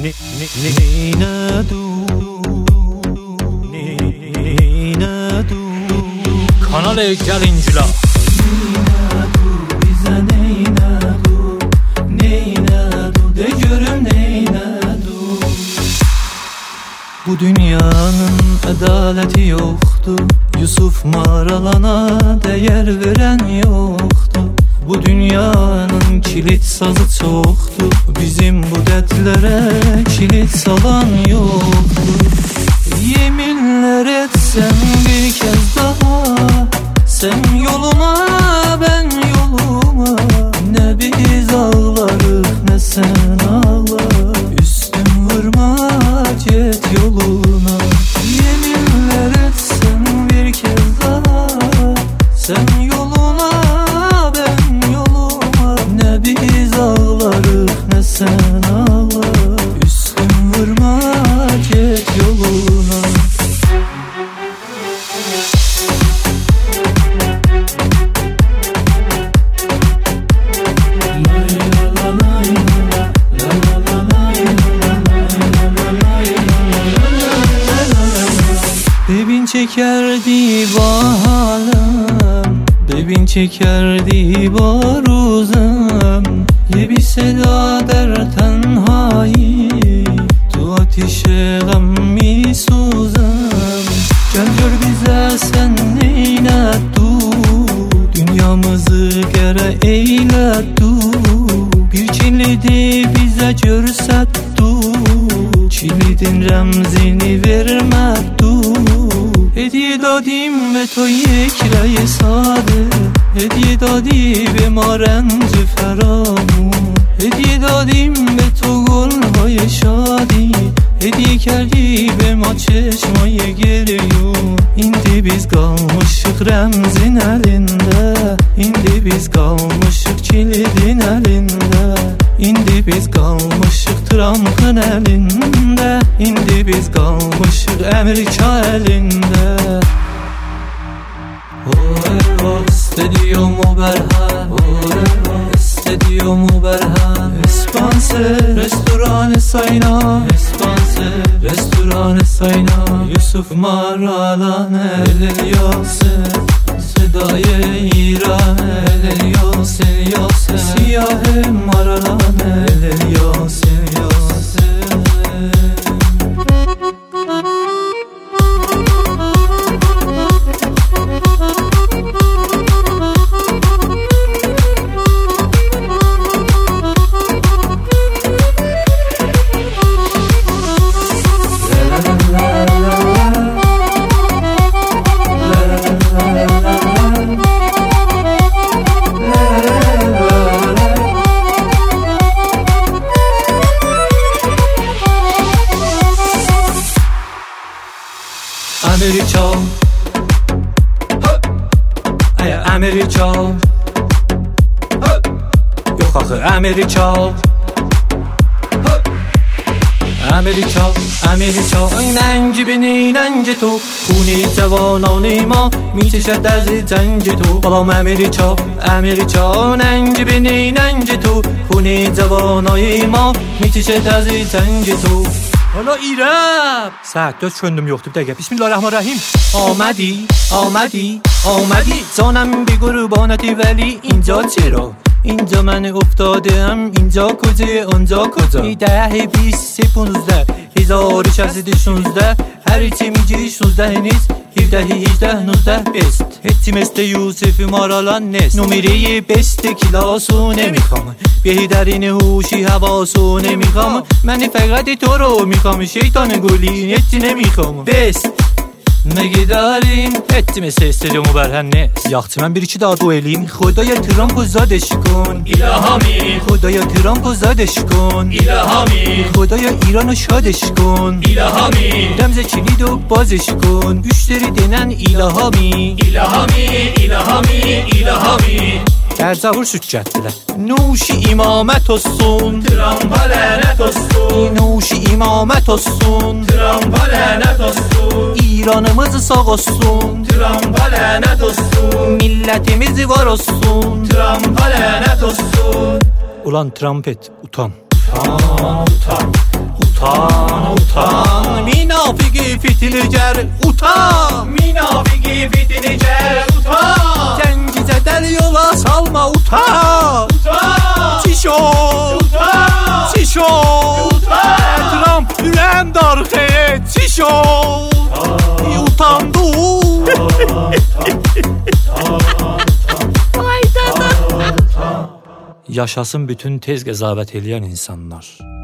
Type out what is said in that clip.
Kanal Gəlincilər. Bizə neynədu, neynədu, de görüm neynədu. Bu dünyanın ədaləti yoxdur, Yusuf Maralana dəyər verən yoxdur. Bu dünyanın kilit sazı çoxdur, bizim bu dərdlərə kilit salan yoxdur. Yeminlər etsəm bir kez daha, sen yoluma ben yoluma, ne biz ağlarıq ne sen ağlar. Üstüm vurma get yoluna. Yeminlər etsəm bir kez daha, sen yoluna ben yoluma, ne biz ağlarıq ne sen ağlar. Üstüm vurma get yoluna. Bebin çekerdi bahalım, bebin çekerdi baruzum. Ye bir seda der tenhayi, tu ateşe gammi suzum. Gel gör bize sen neynettu, dünyamızı gere eylettu. Bir kilidi bize görsettu, kilidin remzini vermettu. Hediye dadim ve to یک رأی ساده، هدیه دادی به ما رنج فرامون. هدیه دادیم به تو گلهای شادی، hediye geldi به ما çeşmeye geliyor. İndi biz kalmışık remzin elinde, İndi biz kalmışık kilidin elinde, İndi biz kalmışık trampın elinde, İndi biz kalmışık Amerika elinde. استدیو مبرهن، استدیو مبرهن. اسپانسر رستوران ساینا، اسپانسر رستوران ساینا. یوسف مارالانه الیاسن، صدای ایران الیاسن یاسن. سیاه مارالانه الیاسن یاسن. Amerika, Amerika, yok axı Amerika, Amerika, Amerika. ننگ بینی ننگ تو، خونی جوانان ما میچشد از جنگ تو. بالام امریکا، امریکا. ننگ بینی ننگ تو، خونی جوانای ما میچشد از جنگ تو. حالا ایرب سعد داشت کندم یخته بده. بسم الله الرحمن الرحیم. آمدی آمدی آمدی جانم بی قربانتی، ولی اینجا چرا؟ اینجا من افتادم، اینجا کجا اونجا کجا؟ 10 20 15 1616 هر چی میگی 16 نیست. 17 18 19 بیست. هیچی مثل یوسف مارالان نیست. نمره بیست کلاسو نمیخوام، بهترین هوشی حواسو نمیخوام. من فقط تو رو میخوام، شیطان گلی هیچی نمیخوام. بیست مگه داریم هیچی مثل استدیو مبرهن نیست. یاختی من bir iki daha duelیم. خدای ترامپو زادش کن الهامی، خدای ترامپو زادش کن الهامی. خدای ایرانو شادش کن الهامی. رمز کلیدو بازش کن. Müşteri denen ilhami، ilhami ilhami ilhami. در ظهور süt gətirdilər. Nuşi imamət olsun, Trumpa lənət olsun. Nuşi imamət olsun, Trumpa lənət olsun. İranımız sağ olsun, Trumpa lənət olsun. Millətimiz var olsun, Trumpa lənət olsun. Ulan Trumpet utan. Utan, utan, utan. utan. Münafıqi fitilicer utan. Münafıqi fitilicer utan. Gəncicədən yola salma utan. Çişo Çişo Trump ürəm darıxı Çişo utandı. Yaşasın bütün tez qəzavət eləyən insanlar.